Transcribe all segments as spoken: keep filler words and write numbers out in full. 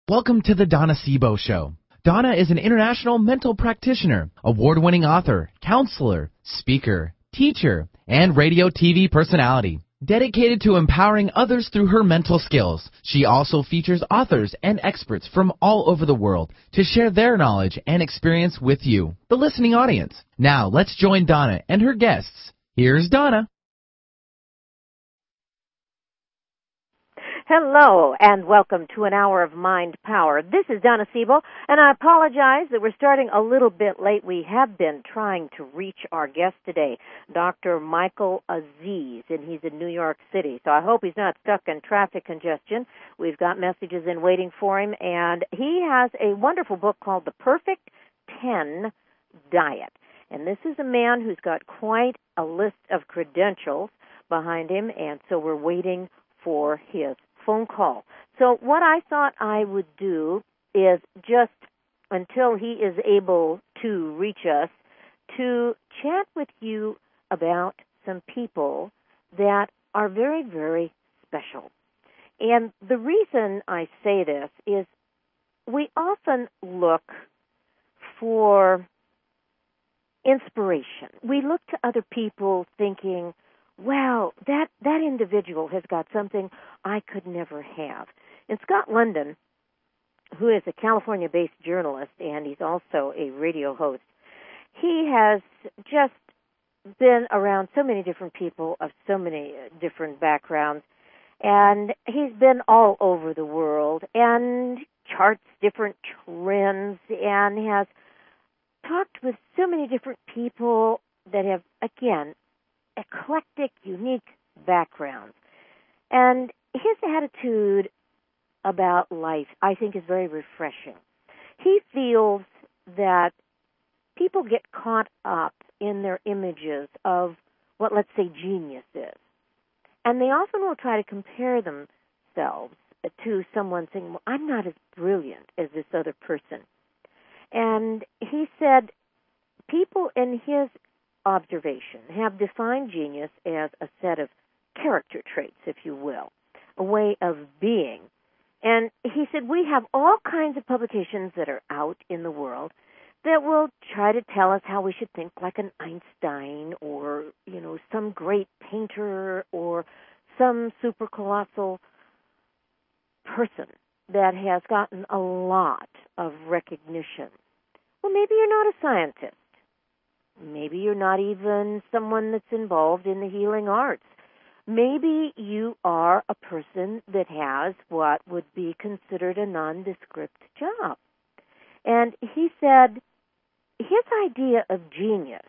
Welcome to the Donna Sebo Show. Donna is an international mental practitioner, award-winning author, counselor, speaker, teacher, and radio T V personality. Dedicated to empowering others through her mental skills, she also features authors and experts from all over the world to share their knowledge and experience with you, the listening audience. Now, let's join Donna and her guests. Here's Donna. Hello, and welcome to an hour of Mind Power. This is Donna Sebo, and I apologize that we're starting a little bit late. We have been trying to reach our guest today, Doctor Michael Aziz, and he's in New York City. So I hope he's not stuck in traffic congestion. We've got messages in waiting for him, and he has a wonderful book called The Perfect ten Diet. And this is a man who's got quite a list of credentials behind him, and so we're waiting for his phone call. So what I thought I would do is just, until he is able to reach us, to chat with you about some people that are very, very special. And the reason I say this is we often look for inspiration. We look to other people thinking, wow, that, that individual has got something I could never have. And Scott London, who is a California-based journalist, and he's also a radio host, he has just been around so many different people of so many different backgrounds, and he's been all over the world and charts different trends and has talked with so many different people that have, again, eclectic, unique backgrounds. And his attitude about life, I think, is very refreshing. He feels that people get caught up in their images of what, let's say, genius is. And they often will try to compare themselves to someone saying, well, I'm not as brilliant as this other person. And he said people in his observation have defined genius as a set of character traits, if you will, a way of being. And he said we have all kinds of publications that are out in the world that will try to tell us how we should think like an Einstein or, you know, some great painter or some super colossal person that has gotten a lot of recognition. Well, maybe you're not a scientist. Maybe you're not even someone that's involved in the healing arts. Maybe you are a person that has what would be considered a nondescript job. And he said his idea of genius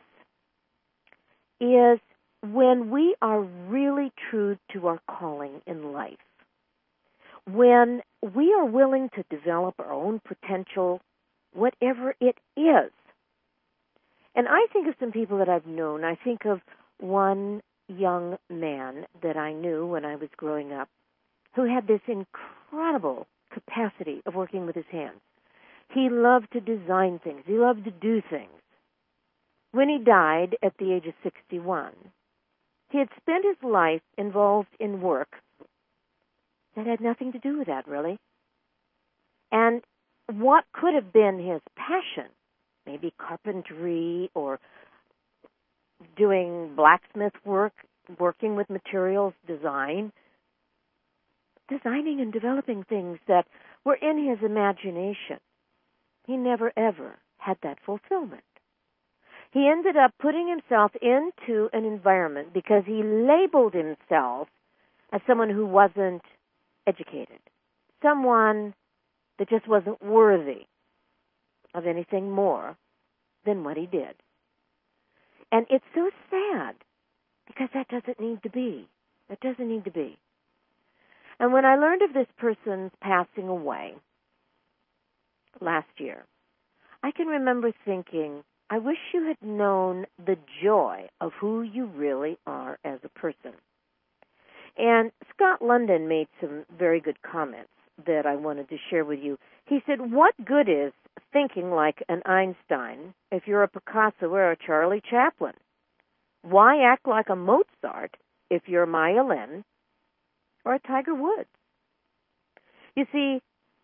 is when we are really true to our calling in life, when we are willing to develop our own potential, whatever it is. And I think of some people that I've known. I think of one young man that I knew when I was growing up who had this incredible capacity of working with his hands. He loved to design things. He loved to do things. When he died at the age of sixty-one, he had spent his life involved in work that had nothing to do with that, really. And what could have been his passion, maybe carpentry or doing blacksmith work, working with materials design, designing and developing things that were in his imagination. He never, ever had that fulfillment. He ended up putting himself into an environment because he labeled himself as someone who wasn't educated, someone that just wasn't worthy of anything more than what he did. And it's so sad because that doesn't need to be. That doesn't need to be. And when I learned of this person's passing away last year, I can remember thinking, I wish you had known the joy of who you really are as a person. And Scott London made some very good comments that I wanted to share with you. He said, what good is thinking like an Einstein if you're a Picasso or a Charlie Chaplin? Why act like a Mozart if you're Maya Lin or a Tiger Woods? You see,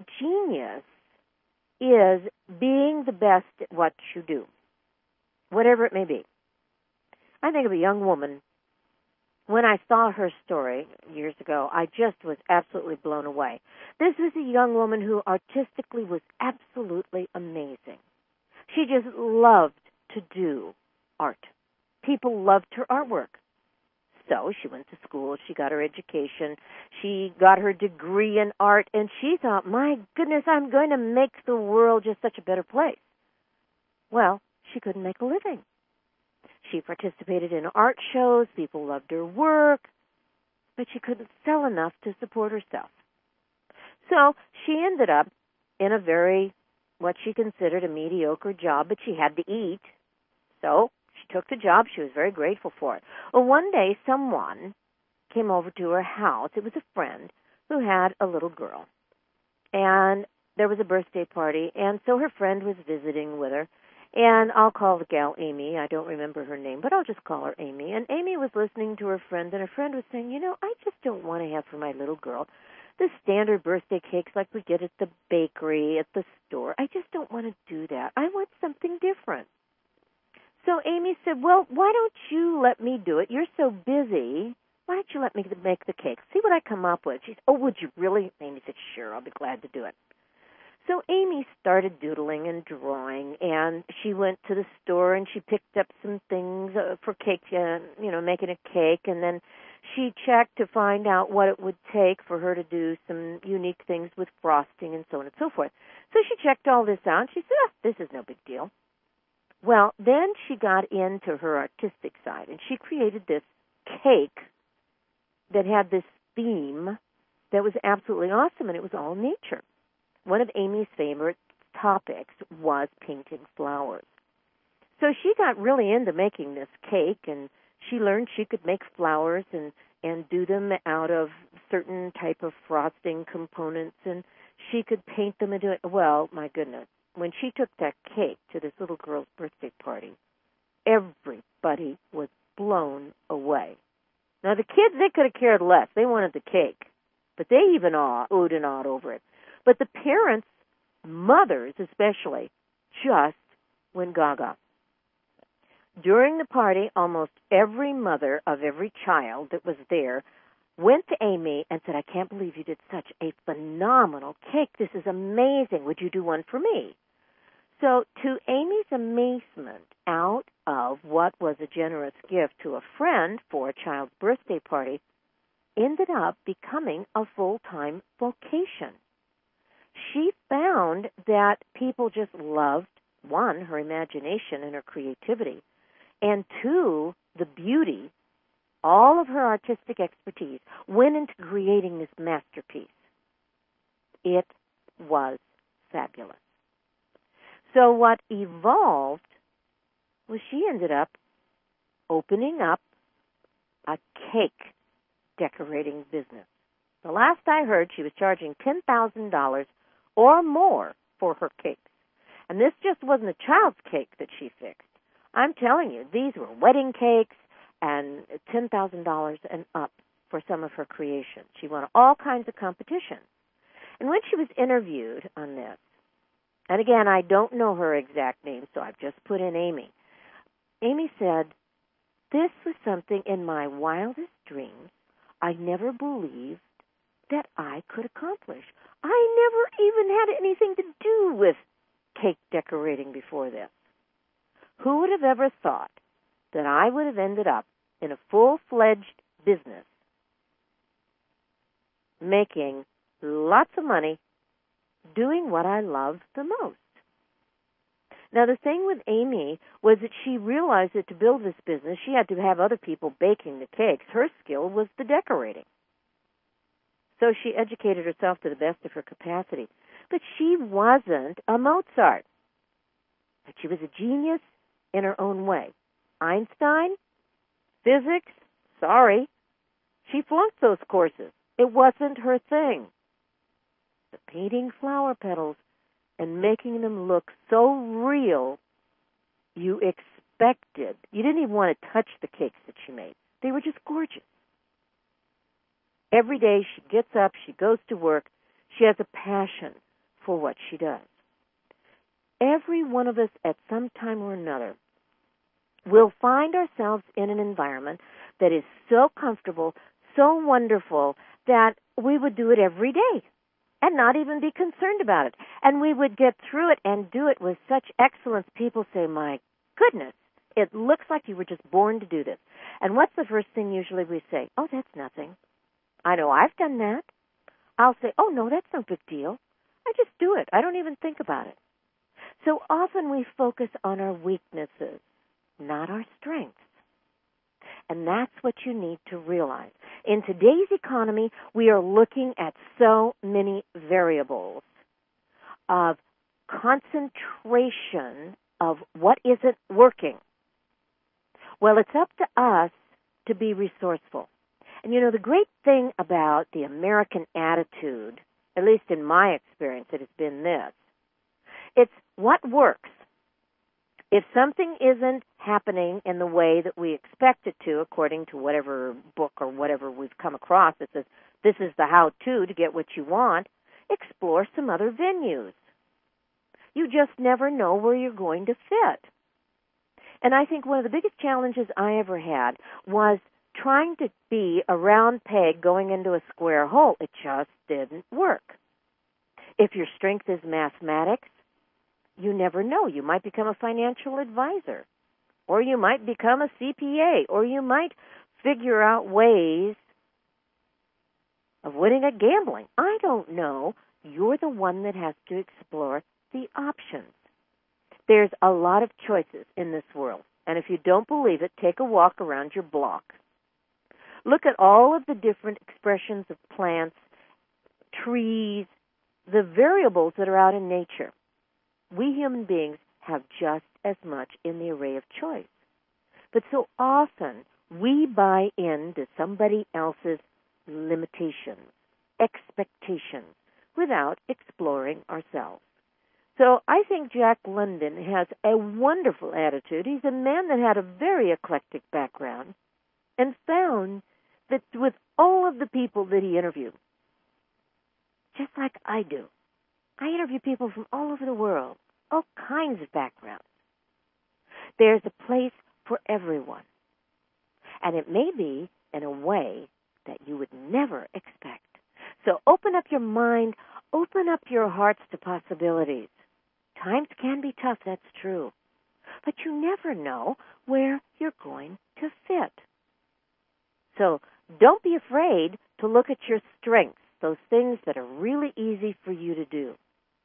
genius is being the best at what you do, whatever it may be. I think of a young woman. When I saw her story years ago, I just was absolutely blown away. This was a young woman who artistically was absolutely amazing. She just loved to do art. People loved her artwork. So she went to school, she got her education, she got her degree in art, and she thought, my goodness, I'm going to make the world just such a better place. Well, she couldn't make a living. She participated in art shows, people loved her work, but she couldn't sell enough to support herself. So she ended up in a very, what she considered a mediocre job, but she had to eat. So she took the job. She was very grateful for it. Well, one day someone came over to her house. It was a friend who had a little girl. And there was a birthday party, and so her friend was visiting with her. And I'll call the gal Amy. I don't remember her name, but I'll just call her Amy. And Amy was listening to her friend, and her friend was saying, you know, I just don't want to have for my little girl the standard birthday cakes like we get at the bakery, at the store. I just don't want to do that. I want something different. So Amy said, well, why don't you let me do it? You're so busy. Why don't you let me make the cakes? See what I come up with. She said, oh, would you really? Amy said, sure, I'll be glad to do it. So Amy started doodling and drawing, and she went to the store and she picked up some things uh, for cake, uh, you know, making a cake, and then she checked to find out what it would take for her to do some unique things with frosting and so on and so forth. So she checked all this out. She said, oh, this is no big deal. Well, then she got into her artistic side, and she created this cake that had this theme that was absolutely awesome, and it was all nature. One of Amy's favorite topics was painting flowers. So she got really into making this cake, and she learned she could make flowers and, and do them out of certain type of frosting components, and she could paint them into it. Well, my goodness, when she took that cake to this little girl's birthday party, everybody was blown away. Now, the kids, they could have cared less. They wanted the cake, but they even aw, oohed and awed over it. But the parents, mothers especially, just went gaga. During the party, almost every mother of every child that was there went to Amy and said, I can't believe you did such a phenomenal cake. This is amazing. Would you do one for me? So to Amy's amazement, out of what was a generous gift to a friend for a child's birthday party, ended up becoming a full-time vocation. She found that people just loved, one, her imagination and her creativity, and two, the beauty. All of her artistic expertise went into creating this masterpiece. It was fabulous. So what evolved was she ended up opening up a cake decorating business. The last I heard, she was charging ten thousand dollars or more for her cakes. And this just wasn't a child's cake that she fixed. I'm telling you, these were wedding cakes and ten thousand dollars and up for some of her creations. She won all kinds of competitions. And when she was interviewed on this, and again, I don't know her exact name, so I've just put in Amy. Amy said, this was something in my wildest dreams I never believed that I could accomplish. I never even had anything to do with cake decorating before this. Who would have ever thought that I would have ended up in a full-fledged business making lots of money doing what I love the most? Now, the thing with Amy was that she realized that to build this business, she had to have other people baking the cakes. Her skill was the decorating. So she educated herself to the best of her capacity. But she wasn't a Mozart. But she was a genius in her own way. Einstein, physics, sorry. She flunked those courses. It wasn't her thing. But painting flower petals and making them look so real, you expected. You didn't even want to touch the cakes that she made. They were just gorgeous. Every day she gets up, she goes to work. She has a passion for what she does. Every one of us at some time or another will find ourselves in an environment that is so comfortable, so wonderful, that we would do it every day and not even be concerned about it. And we would get through it and do it with such excellence. People say, my goodness, it looks like you were just born to do this. And what's the first thing usually we say? Oh, that's nothing. I know I've done that. I'll say, oh, no, that's no big deal. I just do it. I don't even think about it. So often we focus on our weaknesses, not our strengths. And that's what you need to realize. In today's economy, we are looking at so many variables of concentration of what isn't working. Well, it's up to us to be resourceful. And you know, the great thing about the American attitude, at least in my experience, it has been this. It's what works. If something isn't happening in the way that we expect it to, according to whatever book or whatever we've come across that says this is the how-to to get what you want, explore some other venues. You just never know where you're going to fit. And I think one of the biggest challenges I ever had was trying to be a round peg going into a square hole. It just didn't work. If your strength is mathematics, you never know. You might become a financial advisor, or you might become a C P A, or you might figure out ways of winning at gambling. I don't know. You're the one that has to explore the options. There's a lot of choices in this world, and if you don't believe it, take a walk around your block. Look at all of the different expressions of plants, trees, the variables that are out in nature. We human beings have just as much in the array of choice. But so often we buy into somebody else's limitations, expectations, without exploring ourselves. So I think Jack London has a wonderful attitude. He's a man that had a very eclectic background and found that with all of the people that he interviewed, just like I do, I interview people from all over the world, all kinds of backgrounds. There's a place for everyone. And it may be in a way that you would never expect. So open up your mind, open up your hearts to possibilities. Times can be tough, that's true. But you never know where you're going to fit. So don't be afraid to look at your strengths, those things that are really easy for you to do.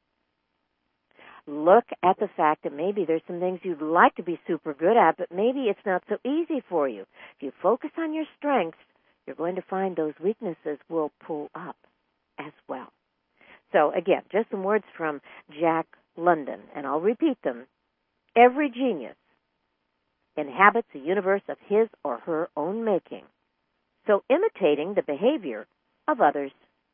Look at the fact that maybe there's some things you'd like to be super good at, but maybe it's not so easy for you. If you focus on your strengths, you're going to find those weaknesses will pull up as well. So again, just some words from Jack London, and I'll repeat them. Every genius inhabits a universe of his or her own making, so imitating the behavior of others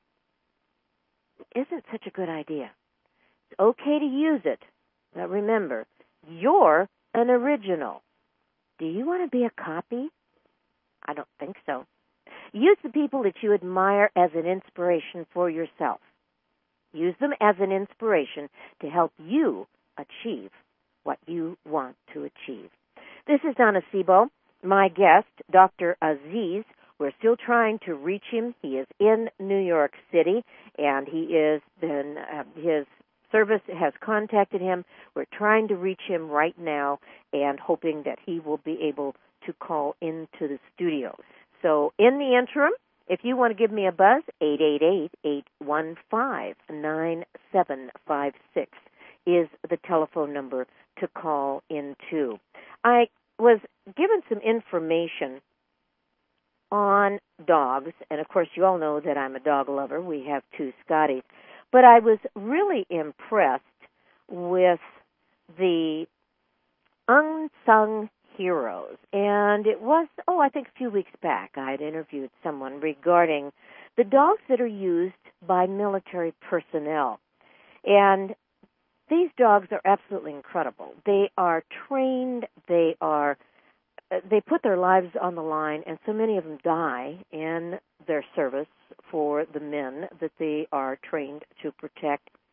isn't such a good idea. It's okay to use it, but remember, you're an original. Do you want to be a copy? I don't think so. Use the people that you admire as an inspiration for yourself. Use them as an inspiration to help you achieve what you want to achieve. This is Donna Sebo. My guest, Doctor Aziz. We're still trying to reach him. He is in New York City, and he is been uh, his service has contacted him. We're trying to reach him right now and hoping that he will be able to call into the studio. So in the interim, if you want to give me a buzz, eight eight eight, eight one five, nine seven five six is the telephone number to call into. I was given some information on dogs, and of course you all know that I'm a dog lover. We have two Scotties. But I was really impressed with the unsung heroes. And it was, oh, I think a few weeks back I had interviewed someone regarding the dogs that are used by military personnel. And these dogs are absolutely incredible. They are trained, they are, they put their lives on the line, and so many of them die in their service for the men that they are trained to protect.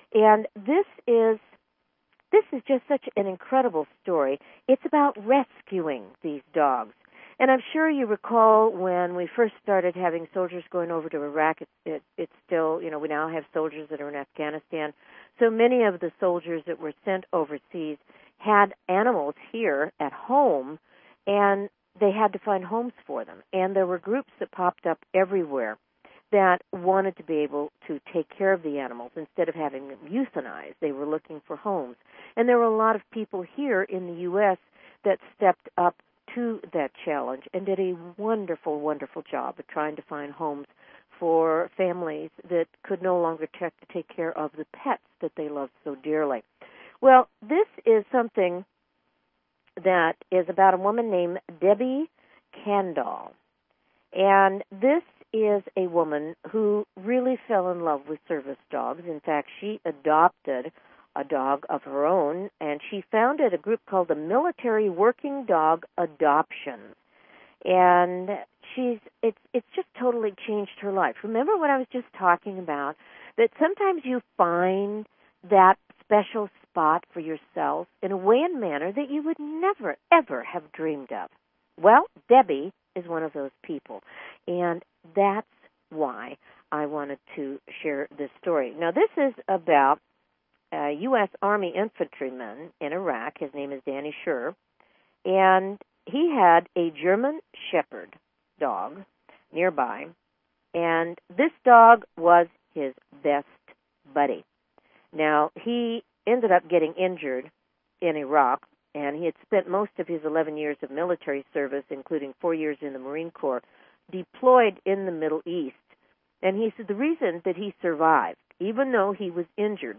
And this is this is just such an incredible story. It's about rescuing these dogs. And I'm sure you recall when we first started having soldiers going over to Iraq, it, it, it's still, you know, we now have soldiers that are in Afghanistan. So many of the soldiers that were sent overseas had animals here at home, and they had to find homes for them. And there were groups that popped up everywhere that wanted to be able to take care of the animals instead of having them euthanized. They were looking for homes. And there were a lot of people here in the U S that stepped up to that challenge and did a wonderful, wonderful job of trying to find homes for families that could no longer t- take care of the pets that they loved so dearly. Well, this is something that is about a woman named Debbie Kandal. And this is a woman who really fell in love with service dogs. In fact, she adopted a dog of her own, and she founded a group called the Military Working Dog Adoptions. And she's it's it's just totally changed her life. Remember what I was just talking about, that sometimes you find that special spot for yourself in a way and manner that you would never, ever have dreamed of. Well, Debbie is one of those people, and that's why I wanted to share this story. Now, this is about a U S Army infantryman in Iraq. His name is Danny Schur, and he had a German Shepherd dog nearby, and this dog was his best buddy. Now, he ended up getting injured in Iraq, and he had spent most of his eleven years of military service, including four years in the Marine Corps, deployed in the Middle East. And he said the reason that he survived, even though he was injured,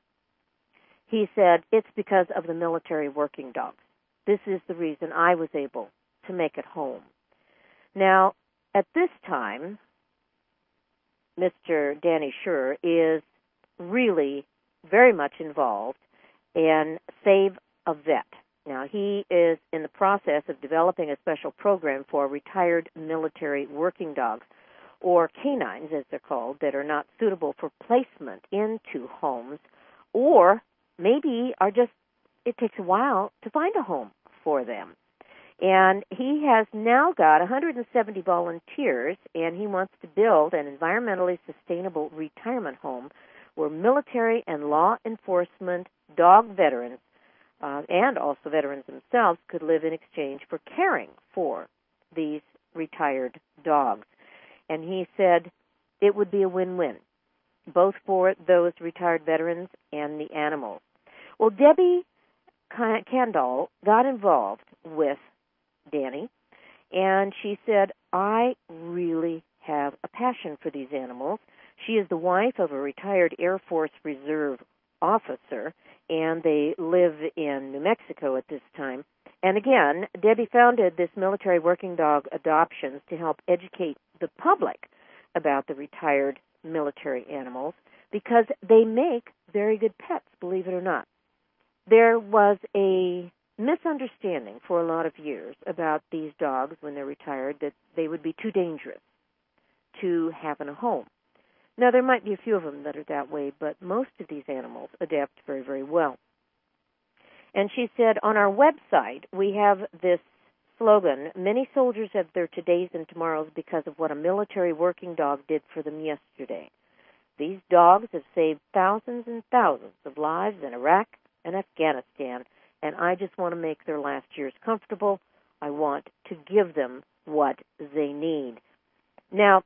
he said, it's because of the military working dogs. This is the reason I was able to make it home. Now, at this time, Mister Danny Schur is really very much involved in Save a Vet. Now, he is in the process of developing a special program for retired military working dogs, or canines as they're called, that are not suitable for placement into homes, or maybe are just, it takes a while to find a home for them. And he has now got one hundred seventy volunteers, and he wants to build an environmentally sustainable retirement home where military and law enforcement dog veterans uh, and also veterans themselves could live in exchange for caring for these retired dogs. And he said it would be a win-win, both for those retired veterans and the animals. Well, Debbie Kandal got involved with Danny, and she said, I really have a passion for these animals. She is the wife of a retired Air Force Reserve officer, and they live in New Mexico at this time. And again, Debbie founded this Military Working Dog Adoptions to help educate the public about the retired military animals, because they make very good pets, believe it or not. There was a misunderstanding for a lot of years about these dogs when they're retired, that they would be too dangerous to have in a home. Now, there might be a few of them that are that way, but most of these animals adapt very, very well. And she said, on our website, we have this slogan, many soldiers have their todays and tomorrows because of what a military working dog did for them yesterday. These dogs have saved thousands and thousands of lives in Iraq and Afghanistan, and I just want to make their last years comfortable. I want to give them what they need. Now,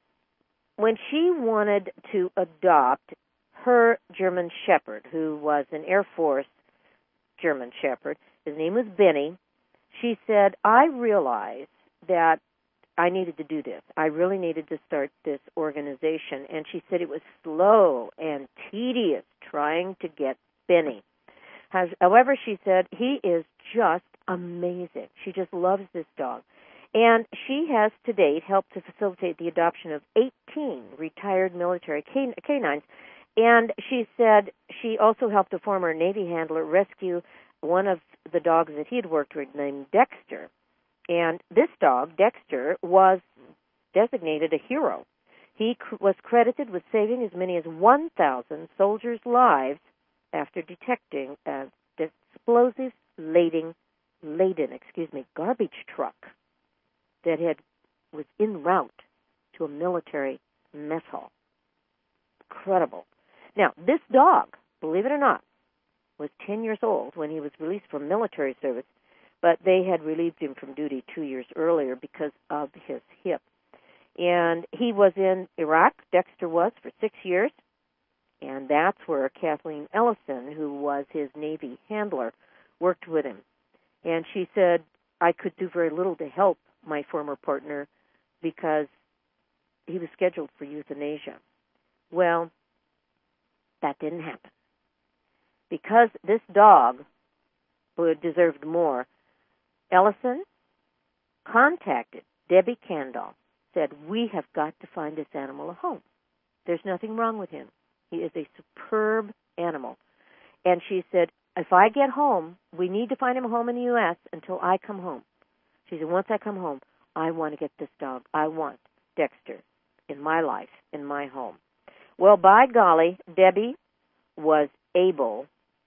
when she wanted to adopt her German Shepherd, who was an Air Force German Shepherd, his name was Benny, she said, I realized that I needed to do this. I really needed to start this organization. And she said it was slow and tedious trying to get Benny. However, she said, he is just amazing. She just loves this dog. And she has to date helped to facilitate the adoption of eighteen retired military can- canines. And she said she also helped a former Navy handler rescue one of the dogs that he had worked with named Dexter. And this dog, Dexter, was designated a hero. He cr- was credited with saving as many as one thousand soldiers' lives after detecting a explosives-laden, laden, excuse me, garbage truck that had was en route to a military mess hall. Incredible. Now, this dog, believe it or not, was ten years old when he was released from military service, but they had relieved him from duty two years earlier because of his hip. And he was in Iraq, Dexter was, for six years, and that's where Kathleen Ellison, who was his Navy handler, worked with him. And she said, I could do very little to help my former partner because he was scheduled for euthanasia. Well, that didn't happen. Because this dog would deserved more, Ellison contacted Debbie Candle, said, we have got to find this animal a home. There's nothing wrong with him. He is a superb animal. And she said, if I get home, we need to find him a home in the U S until I come home. She said, once I come home, I want to get this dog. I want Dexter in my life, in my home. Well, by golly, Debbie was able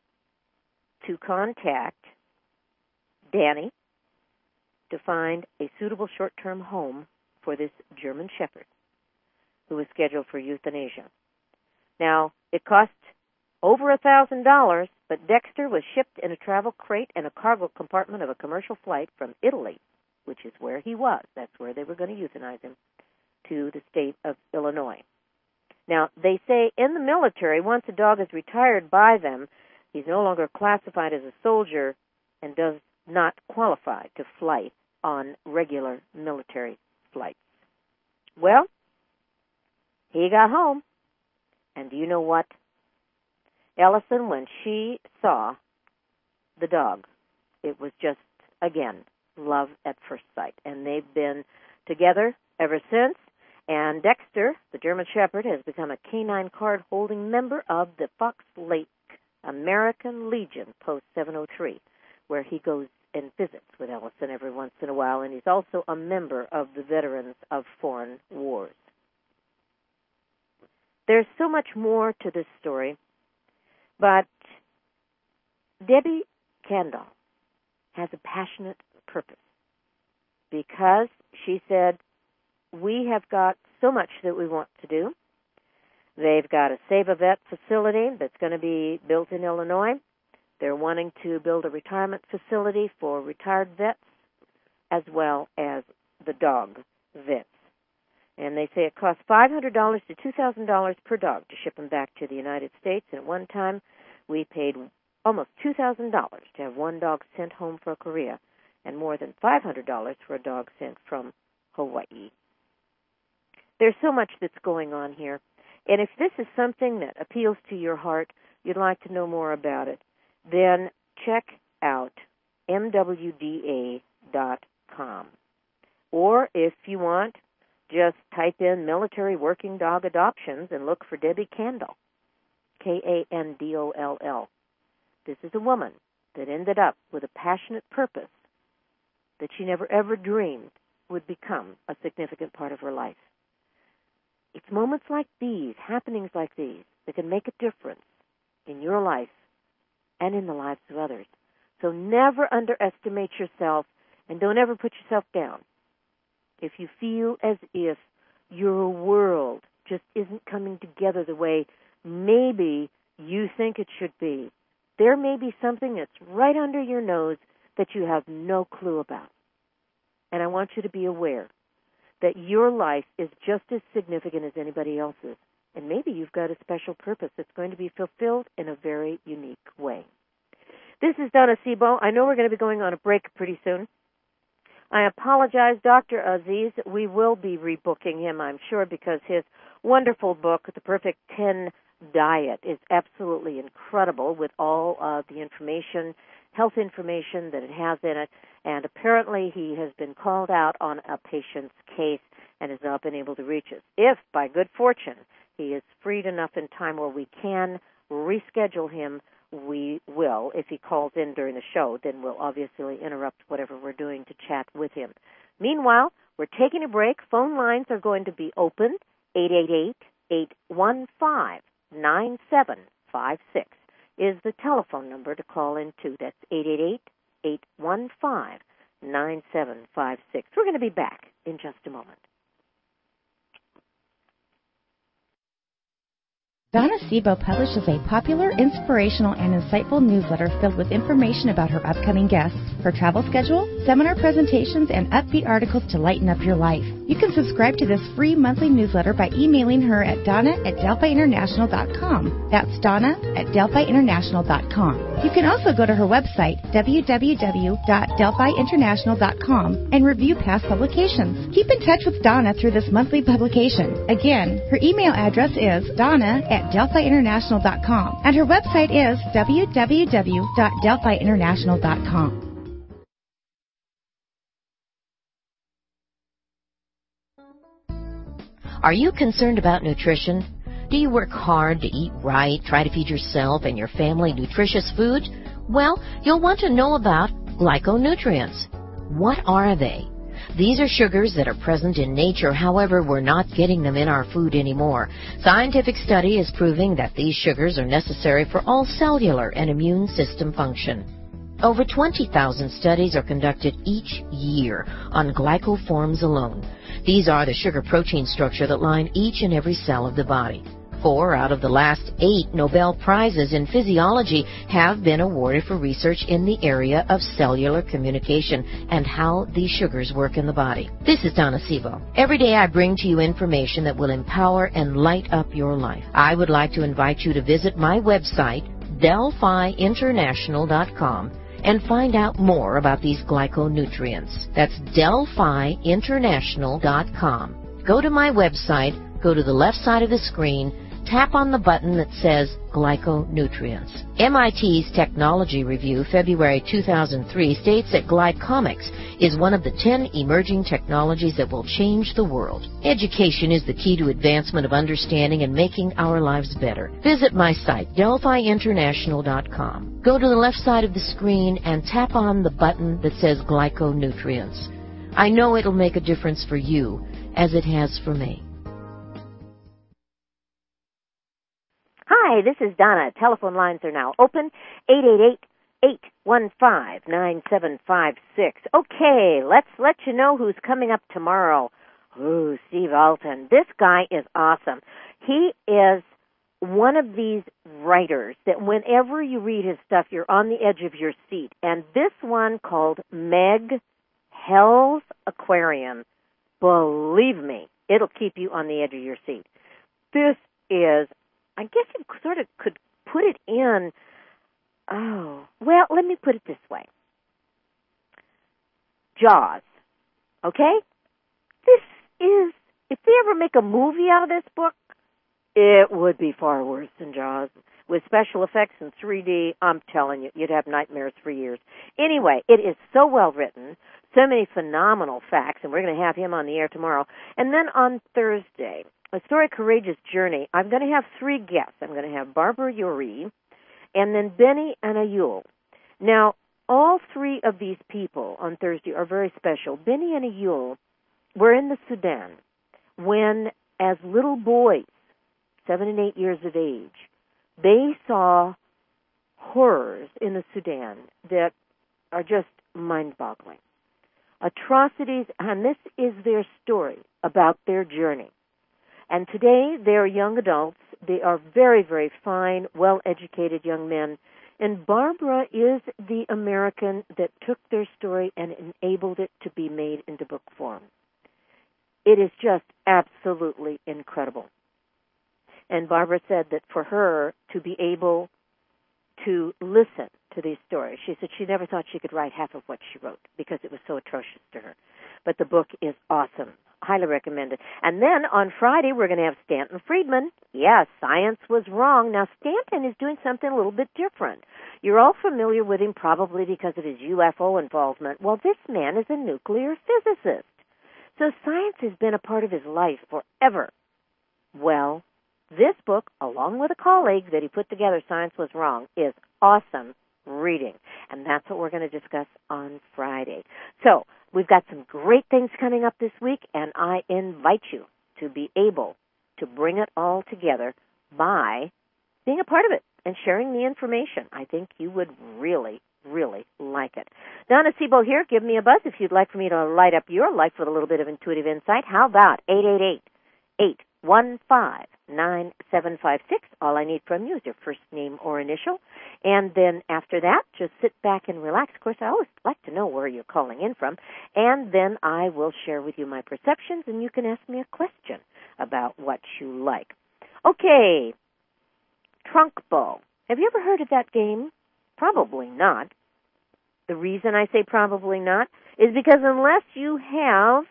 to contact Danny to find a suitable short-term home for this German Shepherd who was scheduled for euthanasia. Now, it cost over a thousand dollars, but Dexter was shipped in a travel crate and a cargo compartment of a commercial flight from Italy, which is where he was. That's where they were going to euthanize him, to the state of Illinois. Now, they say in the military, once a dog is retired by them, he's no longer classified as a soldier and does not qualify to fly on regular military flights. Well, he got home, and do you know what? Ellison, when she saw the dog, it was just, again, love at first sight. And they've been together ever since. And Dexter, the German Shepherd, has become a canine card-holding member of the Fox Lake American Legion, Post seven oh three, where he goes and visits with Ellison every once in a while, and he's also a member of the Veterans of Foreign Wars. There's so much more to this story, but Debbie Candle has a passionate purpose because she said, we have got so much that we want to do. They've got a Save a Vet facility that's going to be built in Illinois. They're wanting to build a retirement facility for retired vets as well as the dog vets. And they say it costs five hundred dollars to two thousand dollars per dog to ship them back to the United States. And at one time, we paid almost two thousand dollars to have one dog sent home for Korea and more than five hundred dollars for a dog sent from Hawaii. There's so much that's going on here. And if this is something that appeals to your heart, you'd like to know more about it, then check out M W D A dot com. Or if you want, just type in military working dog adoptions and look for Debbie Candle, K A N D O L L. This is a woman that ended up with a passionate purpose that she never ever dreamed would become a significant part of her life. It's moments like these, happenings like these, that can make a difference in your life and in the lives of others. So never underestimate yourself and don't ever put yourself down. If you feel as if your world just isn't coming together the way maybe you think it should be, there may be something that's right under your nose that you have no clue about. And I want you to be aware that your life is just as significant as anybody else's. And maybe you've got a special purpose that's going to be fulfilled in a very unique way. This is Donna Sebo. I know we're going to be going on a break pretty soon. I apologize, Doctor Aziz. We will be rebooking him, I'm sure, because his wonderful book, The Perfect ten Diet, is absolutely incredible with all of the information, health information that it has in it. And apparently he has been called out on a patient's case and has not been able to reach us. If, by good fortune, he is freed enough in time where we can reschedule him, we will. If he calls in during the show, then we'll obviously interrupt whatever we're doing to chat with him. Meanwhile, we're taking a break. Phone lines are going to be open eight eight eight, eight one five, nine seven five six is the telephone number to call into. That's eight eight eight, eight one five, nine seven five six. We're going to be back in just a moment. Donna Sebo publishes a popular, inspirational, and insightful newsletter filled with information about her upcoming guests, her travel schedule, seminar presentations, and upbeat articles to lighten up your life. You can subscribe to this free monthly newsletter by emailing her at donna at delphi international dot com. That's Donna at delphi international dot com. You can also go to her website, w w w dot delphi international dot com, and review past publications. Keep in touch with Donna through this monthly publication. Again, her email address is donna at delphi international dot com, and her website is w w w dot delphi international dot com. Are you concerned about nutrition? Do you work hard to eat right, try to feed yourself and your family nutritious food? Well, you'll want to know about glyconutrients. What are they? These are sugars that are present in nature, however, we're not getting them in our food anymore. Scientific study is proving that these sugars are necessary for all cellular and immune system function. Over twenty thousand studies are conducted each year on glycoforms alone. These are the sugar-protein structure that line each and every cell of the body. Four out of the last eight Nobel Prizes in physiology have been awarded for research in the area of cellular communication and how these sugars work in the body. This is Donna Sebo. Every day I bring to you information that will empower and light up your life. I would like to invite you to visit my website, delphi international dot com, and find out more about these glyconutrients. That's delphi international dot com. Go to my website, go to the left side of the screen, tap on the button that says Glyconutrients. M I T's Technology Review, February two thousand three, states that glycomics is one of the ten emerging technologies that will change the world. Education is the key to advancement of understanding and making our lives better. Visit my site, delphi international dot com. Go to the left side of the screen and tap on the button that says Glyconutrients. I know it'll make a difference for you, as it has for me. Hi, this is Donna. Telephone lines are now open, eight eight eight, eight one five, nine seven five six. Okay, let's let you know who's coming up tomorrow. Ooh, Steve Alton. This guy is awesome. He is one of these writers that whenever you read his stuff, you're on the edge of your seat. And this one called Meg Hell's Aquarium, believe me, it'll keep you on the edge of your seat. This is, I guess you sort of could put it in, oh, well, let me put it this way. Jaws, okay? This is, if they ever make a movie out of this book, it would be far worse than Jaws. With special effects in three D, I'm telling you, you'd have nightmares for years. Anyway, it is so well written, so many phenomenal facts, and we're going to have him on the air tomorrow. And then on Thursday, A Story Courageous Journey, I'm going to have three guests. I'm going to have Barbara Uri, and then Benny and Ayul. Now, all three of these people on Thursday are very special. Benny and Ayul were in the Sudan when, as little boys, seven and eight years of age, they saw horrors in the Sudan that are just mind-boggling. Atrocities, and this is their story about their journey. And today, they're young adults. They are very, very fine, well-educated young men. And Barbara is the American that took their story and enabled it to be made into book form. It is just absolutely incredible. And Barbara said that for her to be able to listen to these stories, she said she never thought she could write half of what she wrote because it was so atrocious to her. But the book is awesome. Highly recommended. And then on Friday, we're going to have Stanton Friedman. Yes, science was wrong. Now, Stanton is doing something a little bit different. You're all familiar with him probably because of his U F O involvement. Well, this man is a nuclear physicist. So science has been a part of his life forever. Well, this book, along with a colleague that he put together, Science Was Wrong, is awesome reading. And that's what we're going to discuss on Friday. So we've got some great things coming up this week, and I invite you to be able to bring it all together by being a part of it and sharing the information. I think you would really, really like it. Donna Sebo here. Give me a buzz if you'd like for me to light up your life with a little bit of intuitive insight. How about eight eight eight, eight one five, nine seven five six? All I need from you is your first name or initial. And then after that, just sit back and relax. Of course, I always like to know where you're calling in from. And then I will share with you my perceptions, and you can ask me a question about what you like. Okay, trunk ball. Have you ever heard of that game? Probably not. The reason I say probably not is because unless you have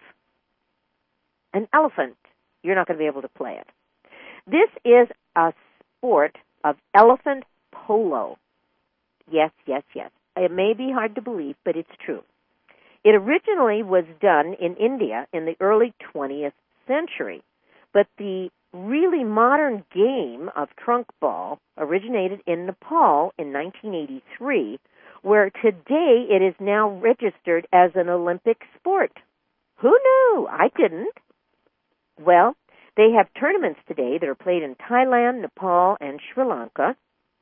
an elephant, you're not going to be able to play it. This is a sport of elephant polo. Yes, yes, yes. It may be hard to believe, but it's true. It originally was done in India in the early twentieth century, but the really modern game of trunk ball originated in Nepal in nineteen eighty-three, where today it is now registered as an Olympic sport. Who knew? I didn't. Well, they have tournaments today that are played in Thailand, Nepal, and Sri Lanka.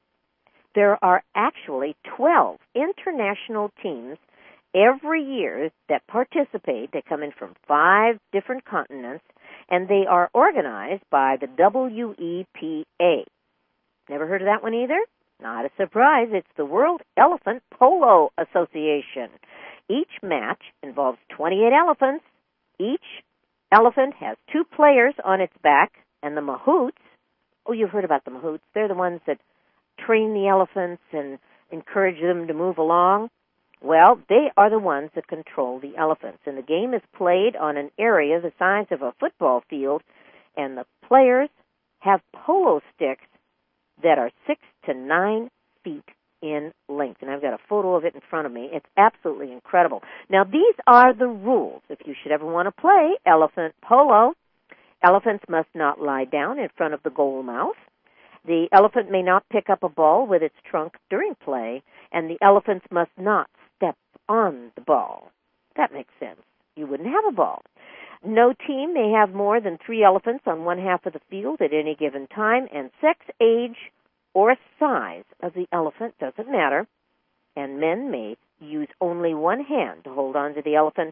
There are actually twelve international teams every year that participate. They come in from five different continents, and they are organized by the W E P A. Never heard of that one either? Not a surprise. It's the World Elephant Polo Association. Each match involves twenty-eight elephants. Each elephant has two players on its back, and the mahouts, oh, you've heard about the mahouts. They're the ones that train the elephants and encourage them to move along. Well, they are the ones that control the elephants, and the game is played on an area the size of a football field, and the players have polo sticks that are six to nine feet in length, and I've got a photo of it in front of me. It's absolutely incredible. Now, these are the rules if you should ever want to play elephant polo. Elephants must not lie down in front of the goal mouth. The elephant may not pick up a ball with its trunk during play, and the elephants must not step on the ball. That makes sense. You wouldn't have a ball. No team may have more than three elephants on one half of the field at any given time, and sex, age, or size of the elephant doesn't matter, and men may use only one hand to hold on to the elephant.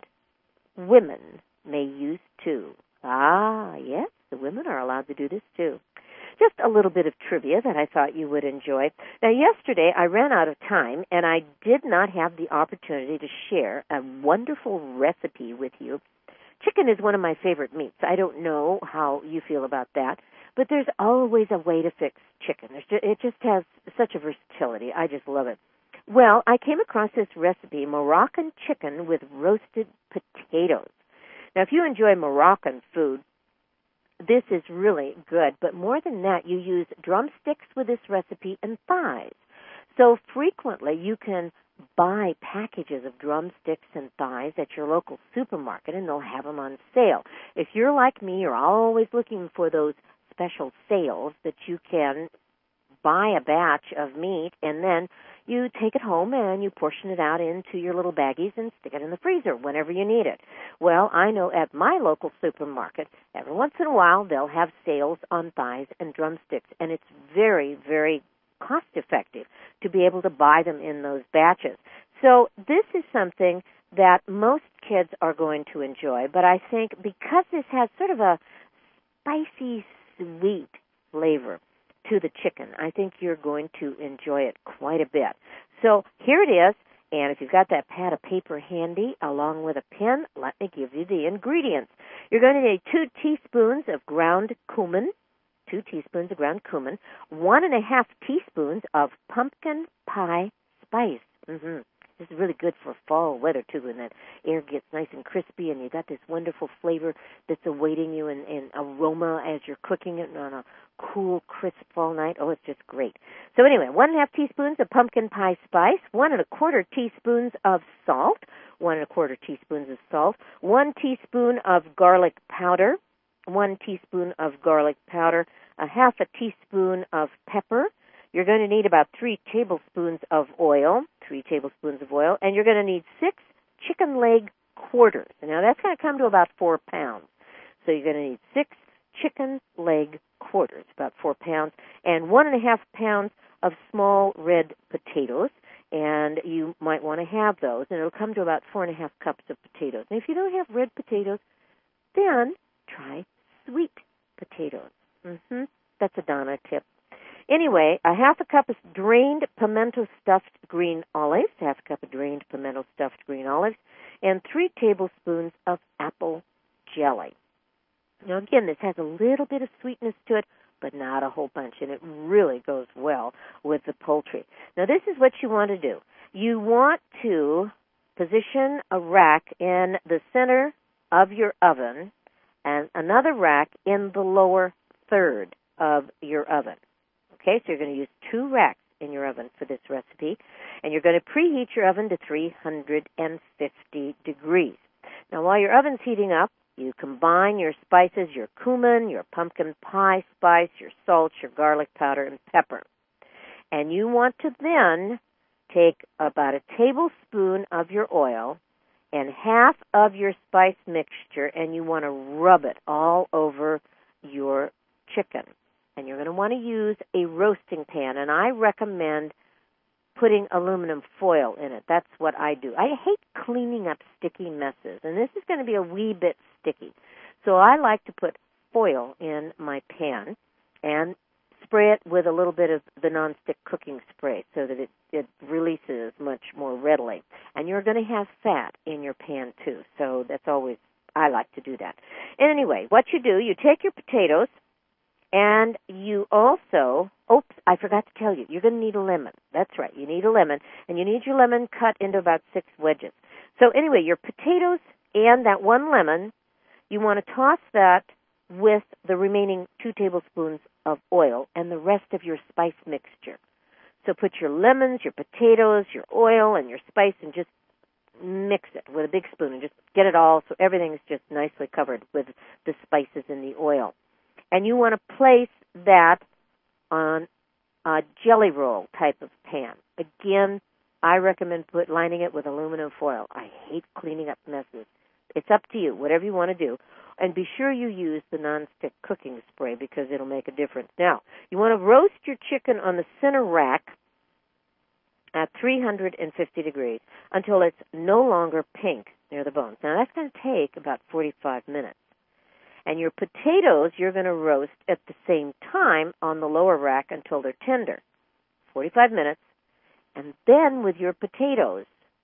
Women may use two. Ah, yes, the women are allowed to do this too. Just a little bit of trivia that I thought you would enjoy. Now, yesterday I ran out of time, and I did not have the opportunity to share a wonderful recipe with you. Chicken is one of my favorite meats. I don't know how you feel about that, but there's always a way to fix chicken. There's just, it just has such a versatility. I just love it. Well, I came across this recipe, Moroccan chicken with roasted potatoes. Now, if you enjoy Moroccan food, this is really good, but more than that, you use drumsticks with this recipe and thighs. So frequently you can buy packages of drumsticks and thighs at your local supermarket, and they'll have them on sale. If you're like me, you're always looking for those special sales that you can buy a batch of meat, and then you take it home and you portion it out into your little baggies and stick it in the freezer whenever you need it. Well, I know at my local supermarket, every once in a while, they'll have sales on thighs and drumsticks, and it's very, very cost-effective to be able to buy them in those batches. So this is something that most kids are going to enjoy, but I think because this has sort of a spicy, sweet flavor to the chicken, I think you're going to enjoy it quite a bit. So here it is, and if you've got that pad of paper handy along with a pen, let me give you the ingredients. You're going to need two teaspoons of ground cumin, two teaspoons of ground cumin, one and a half teaspoons of pumpkin pie spice. Mm-hmm. This is really good for fall weather, too, when that air gets nice and crispy and you got this wonderful flavor that's awaiting you in, in aroma as you're cooking it on a cool, crisp fall night. Oh, it's just great. So anyway, one and a half teaspoons of pumpkin pie spice, one and a quarter teaspoons of salt, one and a quarter teaspoons of salt, one teaspoon of garlic powder, one teaspoon of garlic powder, a half a teaspoon of pepper. You're going to need about three tablespoons of oil, three tablespoons of oil, and you're going to need six chicken leg quarters. Now, that's going to come to about four pounds. So you're going to need six chicken leg quarters, about four pounds, and one and a half pounds of small red potatoes. And you might want to have those, and it'll come to about four and a half cups of potatoes. And if you don't have red potatoes, then try sweet potatoes. Mm-hmm. That's a Donna tip. Anyway, a half a cup of drained pimento stuffed green olives, half a cup of drained pimento stuffed green olives, and three tablespoons of apple jelly. Now, again, this has a little bit of sweetness to it, but not a whole bunch, and it really goes well with the poultry. Now, this is what you want to do. You want to position a rack in the center of your oven and another rack in the lower third of your oven. Okay, so you're going to use two racks in your oven for this recipe, and you're going to preheat your oven to three hundred fifty degrees. Now, while your oven's heating up, you combine your spices, your cumin, your pumpkin pie spice, your salt, your garlic powder, and pepper. And you want to then take about a tablespoon of your oil and half of your spice mixture, and you want to rub it all over your chicken. And you're going to want to use a roasting pan, and I recommend putting aluminum foil in it. That's what I do. I hate cleaning up sticky messes, and this is going to be a wee bit sticky. So I like to put foil in my pan and spray it with a little bit of the nonstick cooking spray so that it, it releases much more readily. And you're going to have fat in your pan too, so that's always, I like to do that. And anyway, what you do, you take your potatoes, and you also, oops, I forgot to tell you, you're going to need a lemon. That's right, you need a lemon, and you need your lemon cut into about six wedges. So anyway, your potatoes and that one lemon, you want to toss that with the remaining two tablespoons of oil and the rest of your spice mixture. So put your lemons, your potatoes, your oil, and your spice, and just mix it with a big spoon and just get it all so everything's just nicely covered with the spices and the oil. And you want to place that on a jelly roll type of pan. Again, I recommend put lining it with aluminum foil. I hate cleaning up messes. It's up to you, whatever you want to do. And be sure you use the nonstick cooking spray because it'll make a difference. Now, you want to roast your chicken on the center rack at three hundred fifty degrees until it's no longer pink near the bones. Now, that's going to take about forty-five minutes. And your potatoes you're going to roast at the same time on the lower rack until they're tender, forty-five minutes. And then with your potatoes,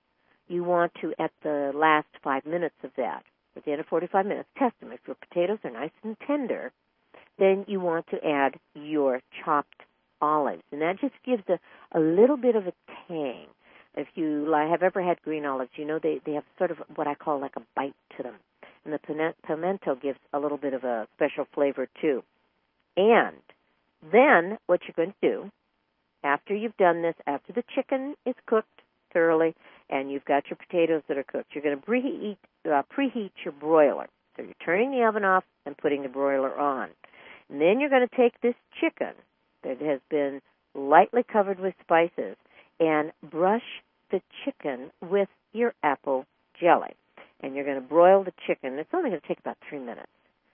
you want to, at the last five minutes of that, at the end of forty-five minutes, test them. If your potatoes are nice and tender, then you want to add your chopped olives. And that just gives a, a little bit of a tang. If you have ever had green olives, you know they, they have sort of what I call like a bite to them. And the pimento gives a little bit of a special flavor, too. And then what you're going to do, after you've done this, after the chicken is cooked thoroughly and you've got your potatoes that are cooked, you're going to preheat, uh, preheat your broiler. So you're turning the oven off and putting the broiler on. And then you're going to take this chicken that has been lightly covered with spices and brush the chicken with your apple jelly. And you're going to broil the chicken. It's only going to take about three minutes.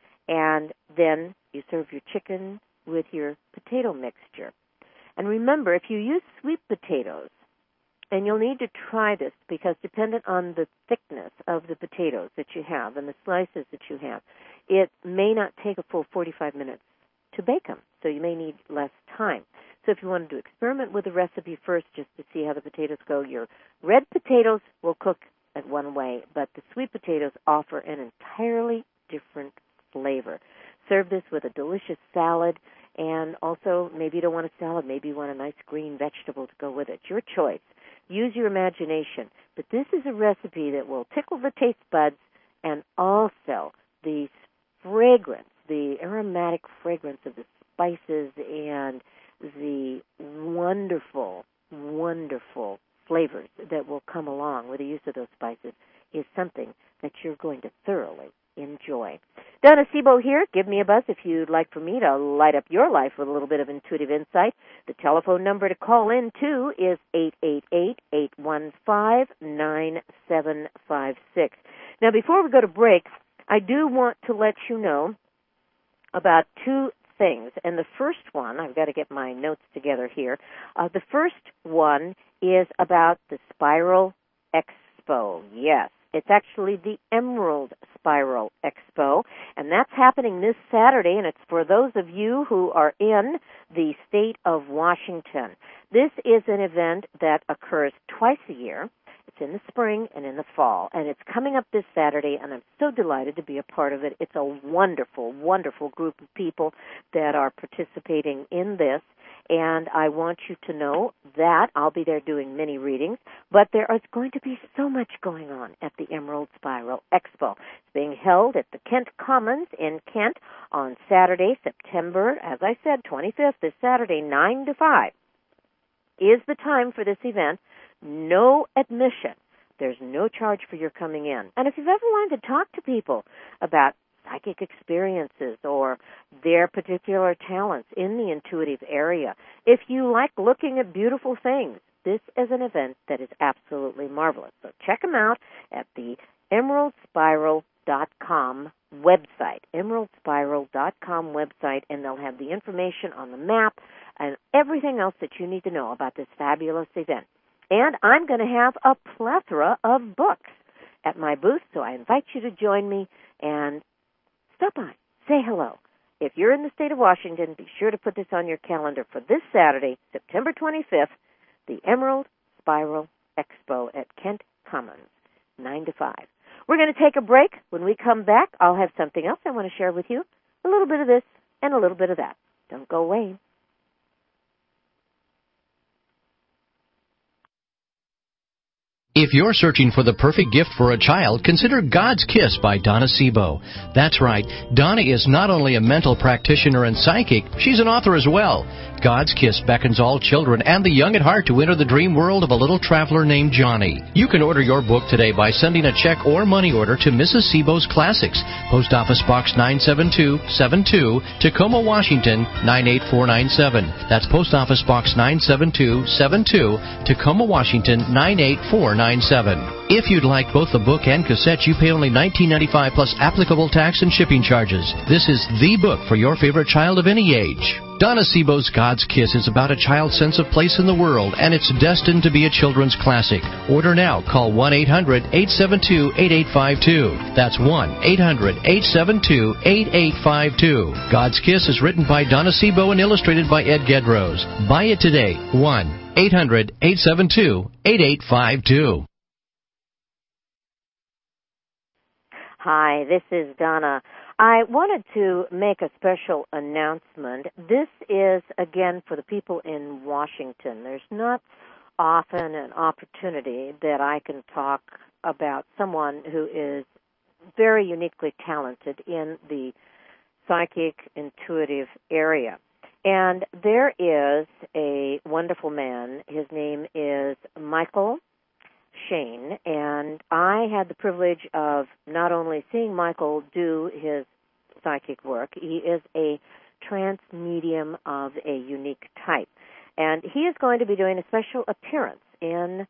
And then you serve your chicken with your potato mixture. And remember, if you use sweet potatoes, and you'll need to try this because dependent on the thickness of the potatoes that you have and the slices that you have, it may not take a full forty-five minutes to bake them. So you may need less time. So if you wanted to experiment with the recipe first just to see how the potatoes go, your red potatoes will cook at one way, but the sweet potatoes offer an entirely different flavor. Serve this with a delicious salad, and also maybe you don't want a salad, maybe you want a nice green vegetable to go with it. Your choice. Use your imagination. But this is a recipe that will tickle the taste buds and also the fragrance, the aromatic fragrance of the spices and the wonderful, wonderful flavors that will come along with the use of those spices is something that you're going to thoroughly enjoy. Donna Sebo here. Give me a buzz if you'd like for me to light up your life with a little bit of intuitive insight. The telephone number to call in to is eight eight eight, eight one five, nine seven five six. Now, before we go to break, I do want to let you know about two things. And the first one, I've got to get my notes together here. Uh, the first one is about the Spiral Expo. Yes, it's actually the Emerald Spiral Expo, and that's happening this Saturday, and it's for those of you who are in the state of Washington. This is an event that occurs twice a year. It's in the spring and in the fall, and it's coming up this Saturday, and I'm so delighted to be a part of it. It's a wonderful, wonderful group of people that are participating in this, and I want you to know that I'll be there doing many readings, but there is going to be so much going on at the Emerald Spiral Expo. It's being held at the Kent Commons in Kent on Saturday, September, as I said, twenty-fifth, this Saturday, nine to five, is the time for this event. No admission. There's no charge for your coming in. And if you've ever wanted to talk to people about psychic experiences or their particular talents in the intuitive area, if you like looking at beautiful things, this is an event that is absolutely marvelous. So check them out at the emerald spiral dot com website, emerald spiral dot com website, and they'll have the information on the map and everything else that you need to know about this fabulous event. And I'm going to have a plethora of books at my booth, so I invite you to join me and stop by, say hello. If you're in the state of Washington, be sure to put this on your calendar for this Saturday, September twenty-fifth, the Emerald Spiral Expo at Kent Commons, nine to five. We're going to take a break. When we come back, I'll have something else I want to share with you, a little bit of this and a little bit of that. Don't go away. If you're searching for the perfect gift for a child, consider God's Kiss by Donna Sebo. That's right, Donna is not only a mental practitioner and psychic, she's an author as well. God's Kiss beckons all children and the young at heart to enter the dream world of a little traveler named Johnny. You can order your book today by sending a check or money order to Missus Sebo's Classics, Post Office Box nine seven two seven two, Tacoma, Washington, nine eight four nine seven. That's Post Office Box nine seven two seven two, Tacoma, Washington, nine eight four nine seven. If you'd like both the book and cassette, you pay only nineteen ninety-five plus applicable tax and shipping charges. This is the book for your favorite child of any age. Donna Sebo's God's Kiss is about a child's sense of place in the world, and it's destined to be a children's classic. Order now. Call one eight hundred eight seven two eight eight five two. That's one eight hundred eight seven two eight eight five two. God's Kiss is written by Donna Sebo and illustrated by Ed Gedrose. Buy it today. one eight hundred eight seven two eight eight five two. Hi, this is Donna. I wanted to make a special announcement. This is, again, for the people in Washington. There's not often an opportunity that I can talk about someone who is very uniquely talented in the psychic, intuitive area. And there is a wonderful man. His name is Michael Shane, and I had the privilege of not only seeing Michael do his psychic work, he is a trance medium of a unique type. And he is going to be doing a special appearance in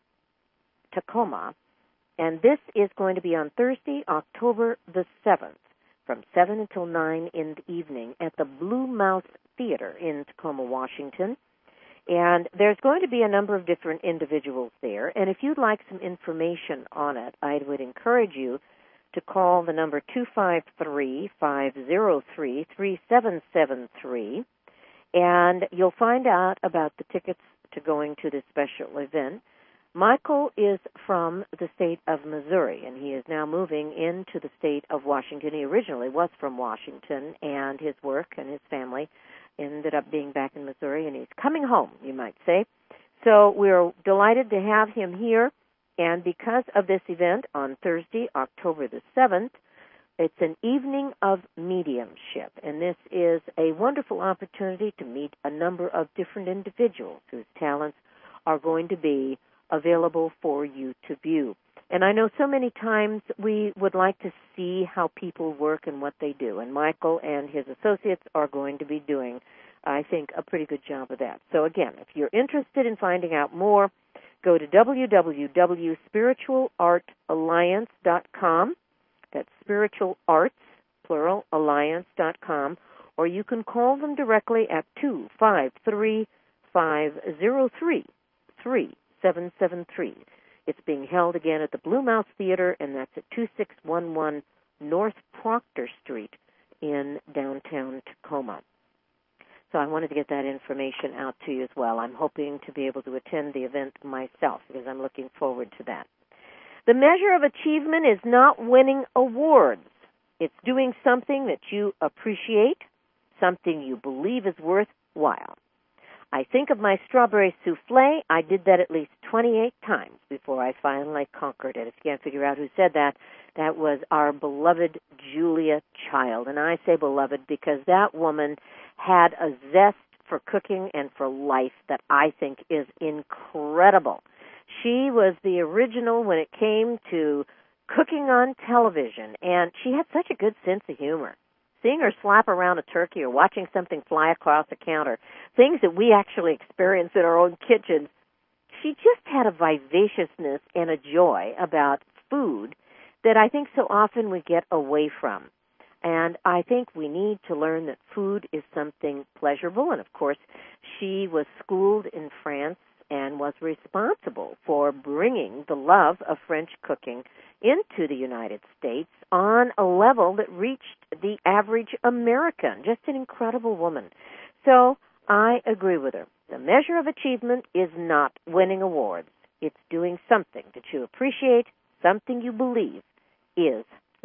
Tacoma, and this is going to be on Thursday, October the seventh, from seven until nine in the evening at the Blue Mouse Theater in Tacoma, Washington. And there's going to be a number of different individuals there. And if you'd like some information on it, I would encourage you to call the number two five three, five zero three, three seven seven three. And you'll find out about the tickets to going to this special event. Michael is from the state of Missouri, and he is now moving into the state of Washington. He originally was from Washington, and his work and his family ended up being back in Missouri, and he's coming home, you might say. So we're delighted to have him here, and because of this event on Thursday, October the seventh, it's an evening of mediumship, and this is a wonderful opportunity to meet a number of different individuals whose talents are going to be available for you to view. And I know so many times we would like to see how people work and what they do. And Michael and his associates are going to be doing, I think, a pretty good job of that. So again, if you're interested in finding out more, go to w w w dot spiritual art alliance dot com. That's spiritual arts, plural, alliance dot com. or you can call them directly at two five three, five zero three, three seven seven three. It's being held again at the Blue Mouse Theater, and that's at two six one one North Proctor Street in downtown Tacoma. So I wanted to get that information out to you as well. I'm hoping to be able to attend the event myself because I'm looking forward to that. The measure of achievement is not winning awards. It's doing something that you appreciate, something you believe is worthwhile. I think of my strawberry souffle. I did that at least twenty-eight times before I finally conquered it. If you can't figure out who said that, that was our beloved Julia Child. And I say beloved because that woman had a zest for cooking and for life that I think is incredible. She was the original when it came to cooking on television, and she had such a good sense of humor. Seeing her slap around a turkey or watching something fly across the counter, things that we actually experience in our own kitchens, she just had a vivaciousness and a joy about food that I think so often we get away from. And I think we need to learn that food is something pleasurable. And, of course, she was schooled in France and was responsible for bringing the love of French cooking into the United States on a level that reached the average American. Just an incredible woman. So I agree with her. The measure of achievement is not winning awards. It's doing something that you appreciate, something you believe is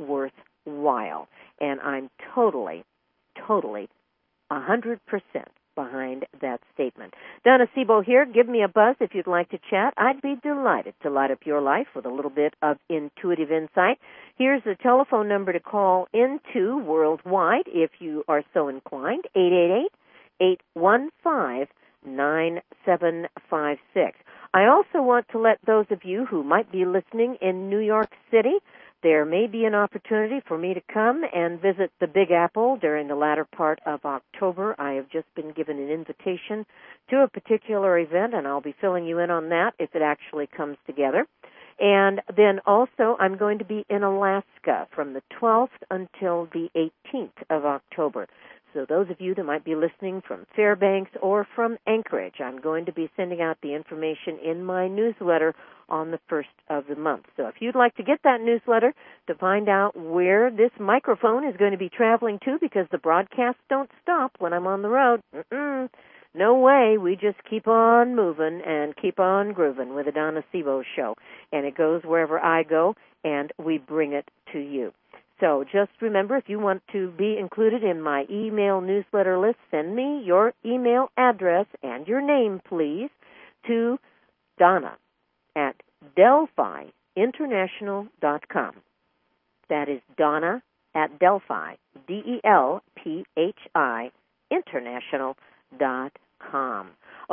worthwhile. And I'm totally, totally, one hundred percent behind that statement. Donna Sebo here. Give me a buzz if you'd like to chat. I'd be delighted to light up your life with a little bit of intuitive insight. Here's the telephone number to call into worldwide if you are so inclined, eight eight eight, eight one five, nine seven five six. I also want to let those of you who might be listening in New York City, there may be an opportunity for me to come and visit the Big Apple during the latter part of October. I have just been given an invitation to a particular event, and I'll be filling you in on that if it actually comes together. And then also I'm going to be in Alaska from the twelfth until the eighteenth of October. So those of you that might be listening from Fairbanks or from Anchorage, I'm going to be sending out the information in my newsletter on the first of the month. So if you'd like to get that newsletter to find out where this microphone is going to be traveling to, because the broadcasts don't stop when I'm on the road, mm-mm, no way. We just keep on moving and keep on grooving with the Donna Sebo Show. And it goes wherever I go, and we bring it to you. So just remember, if you want to be included in my email newsletter list, send me your email address and your name, please, to Donna at Delphi International dot com. That is Donna at Delphi, D E L P H I, International dot com.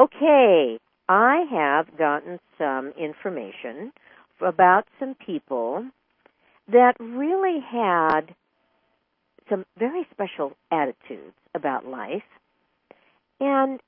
Okay, I have gotten some information about some people that really had some very special attitudes about life. And,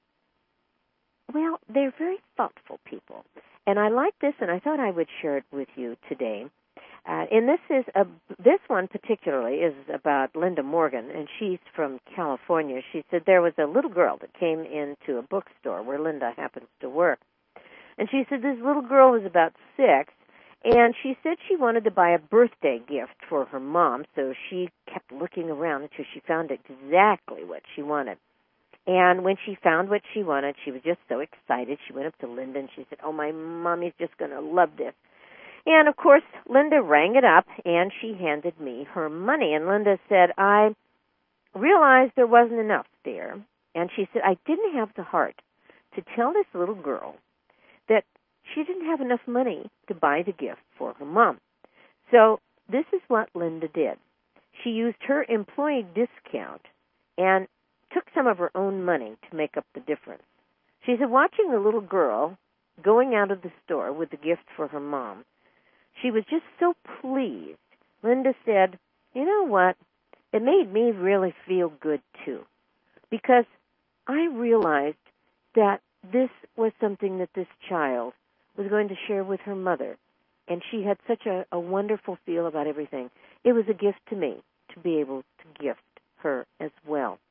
well, they're very thoughtful people. And I like this, and I thought I would share it with you today. Uh, and this is a, this one particularly is about Linda Morgan, and she's from California. She said there was a little girl that came into a bookstore where Linda happens to work. And she said this little girl was about six, and she said she wanted to buy a birthday gift for her mom, so she kept looking around until she found exactly what she wanted. And when she found what she wanted, she was just so excited. She went up to Linda and she said, "Oh, my mommy's just going to love this." And, of course, Linda rang it up, and she handed me her money. And Linda said, "I realized there wasn't enough there." And she said, "I didn't have the heart to tell this little girl that she didn't have enough money to buy the gift for her mom." So this is what Linda did. She used her employee discount and took some of her own money to make up the difference. She said watching the little girl going out of the store with the gift for her mom, she was just so pleased. Linda said, "You know what? It made me really feel good, too, because I realized that this was something that this child was going to share with her mother, and she had such a, a wonderful feel about everything. It was a gift to me to be able to gift her as well." And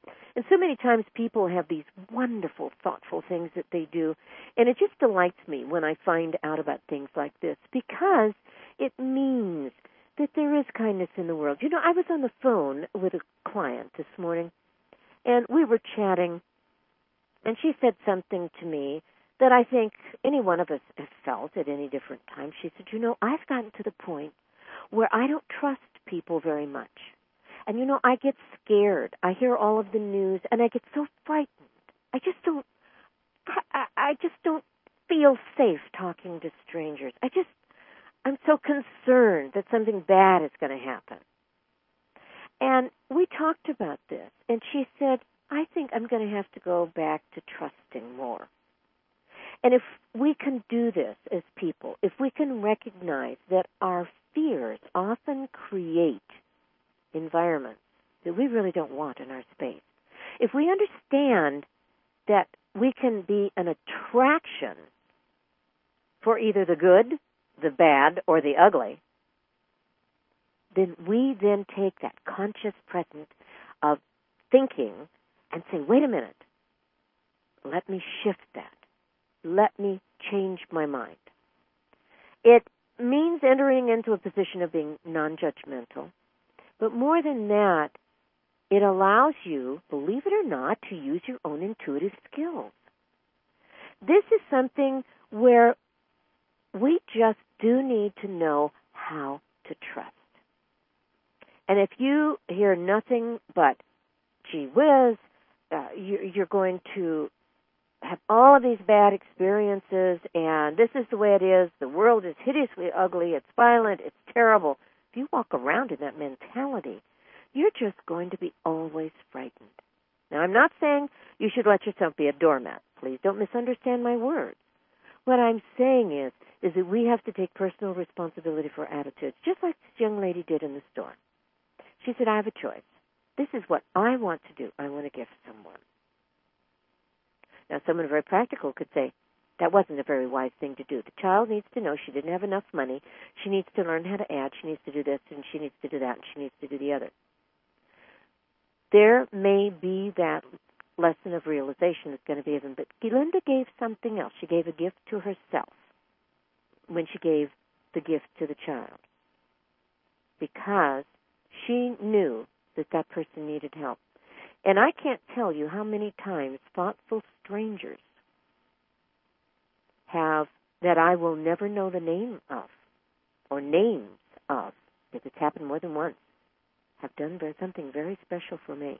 so many times people have these wonderful, thoughtful things that they do, and it just delights me when I find out about things like this, because it means that there is kindness in the world. You know, I was on the phone with a client this morning, and we were chatting, and she said something to me that I think any one of us has felt at any different time. She said, you know, I've gotten to the point where I don't trust people very much. And, you know, I get scared. I hear all of the news, and I get so frightened. I just don't, I, I just don't feel safe talking to strangers. I just, I'm so concerned that something bad is going to happen. And we talked about this, and she said, I think I'm going to have to go back to trusting more. And if we can do this as people, if we can recognize that our fears often create environments that we really don't want in our space, if we understand that we can be an attraction for either the good, the bad, or the ugly, then we then take that conscious presence of thinking and say, wait a minute, let me shift that. Let me change my mind. It means entering into a position of being non-judgmental. But more than that, it allows you, believe it or not, to use your own intuitive skills. This is something where we just do need to know how to trust. And if you hear nothing but, gee whiz, uh, you're going to have all of these bad experiences, and this is the way it is, the world is hideously ugly, it's violent, it's terrible. If you walk around in that mentality, you're just going to be always frightened. Now, I'm not saying you should let yourself be a doormat. Please don't misunderstand my words. What I'm saying is, is that we have to take personal responsibility for our attitudes, just like this young lady did in the store. She said, I have a choice. This is what I want to do. I want to gift someone. Now, someone very practical could say, that wasn't a very wise thing to do. The child needs to know she didn't have enough money. She needs to learn how to add. She needs to do this, and she needs to do that, and she needs to do the other. There may be that lesson of realization that's going to be given, but Linda gave something else. She gave a gift to herself when she gave the gift to the child, because she knew that that person needed help. And I can't tell you how many times thoughtful strangers have, that I will never know the name of, or names of, if it's happened more than once, have done something very special for me.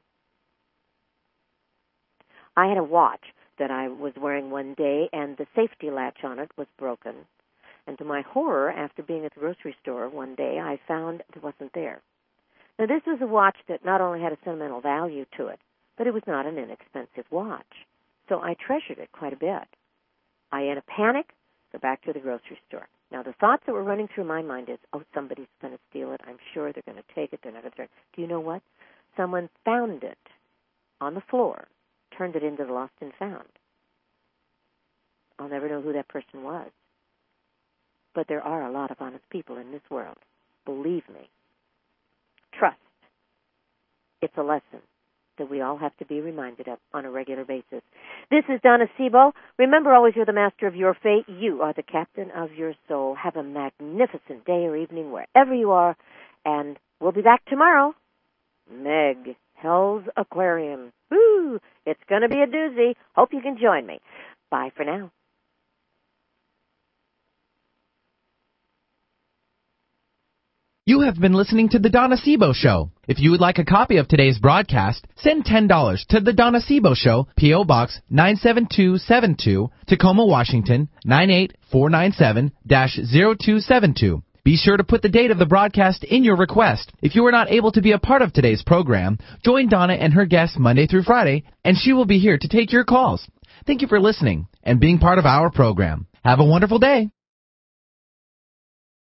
I had a watch that I was wearing one day, and the safety latch on it was broken. And to my horror, after being at the grocery store one day, I found it wasn't there. Now, this was a watch that not only had a sentimental value to it, but it was not an inexpensive watch. So I treasured it quite a bit. I, in a panic, go back to the grocery store. Now, the thoughts that were running through my mind is, oh, somebody's going to steal it. I'm sure they're going to take it. They're not going to throw it. Do you know what? Someone found it on the floor, turned it into the lost and found. I'll never know who that person was. But there are a lot of honest people in this world. Believe me. Trust. It's a lesson that we all have to be reminded of on a regular basis. This is Donna Sebo. Remember, always, you're the master of your fate. You are the captain of your soul. Have a magnificent day or evening wherever you are, and we'll be back tomorrow. Meg, Hell's Aquarium. Woo! It's going to be a doozy. Hope you can join me. Bye for now. You have been listening to The Donna Sebo Show. If you would like a copy of today's broadcast, send ten dollars to The Donna Sebo Show, P O. Box nine seven two seven two, Tacoma, Washington, nine eight four nine seven dash zero two seven two. Be sure to put the date of the broadcast in your request. If you are not able to be a part of today's program, join Donna and her guests Monday through Friday, and she will be here to take your calls. Thank you for listening and being part of our program. Have a wonderful day.